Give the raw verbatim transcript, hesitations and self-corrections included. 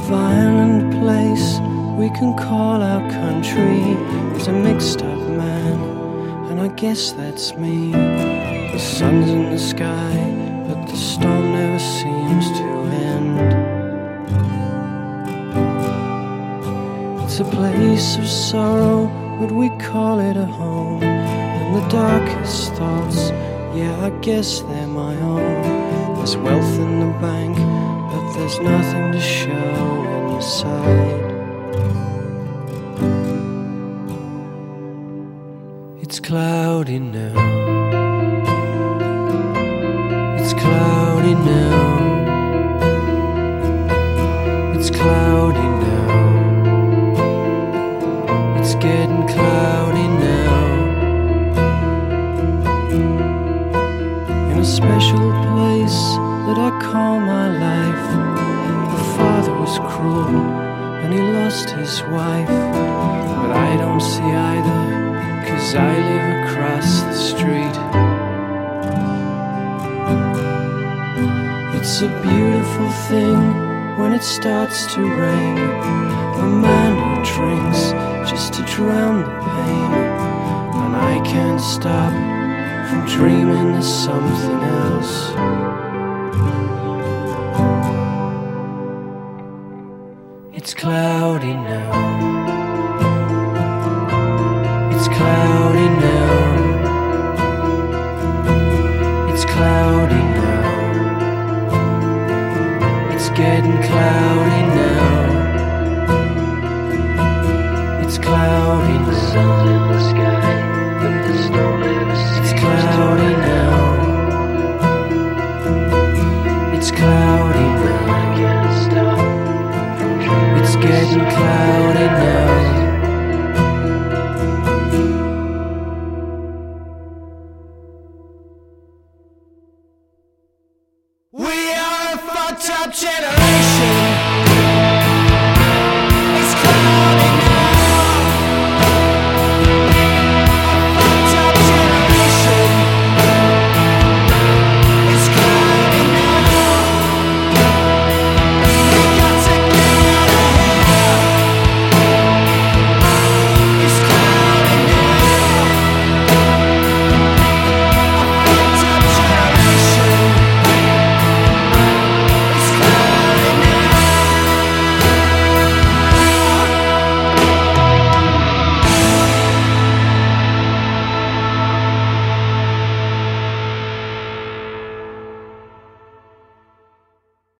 violent place we can call our country is a mixed up man, and I guess that's me. The sun's in the sky, but the storm never seems to end. It's a place of sorrow, but we call it a home. And the darkest thoughts, yeah, I guess they're my own. There's wealth in the bank, but there's nothing to show inside. It's cloudy now. It's cloudy now. It's cloudy now. It's getting cloudy now. In a special place that I call my life, the father was cruel and he lost his wife. But I don't see either, 'cause I live across the street. It's a beautiful thing when it starts to rain, a man who drinks just to drown the pain. And I can't stop from dreaming of something else. It's cloudy now. It's cloudy now. It's cloudy now. It's getting cloudy now. It's cloudy now. The sun's in the sky, but the storm never seems. It's cloudy now. It's cloudy now. I can't stop from dreaming. It's getting cloudy now. We are a fucked up generation.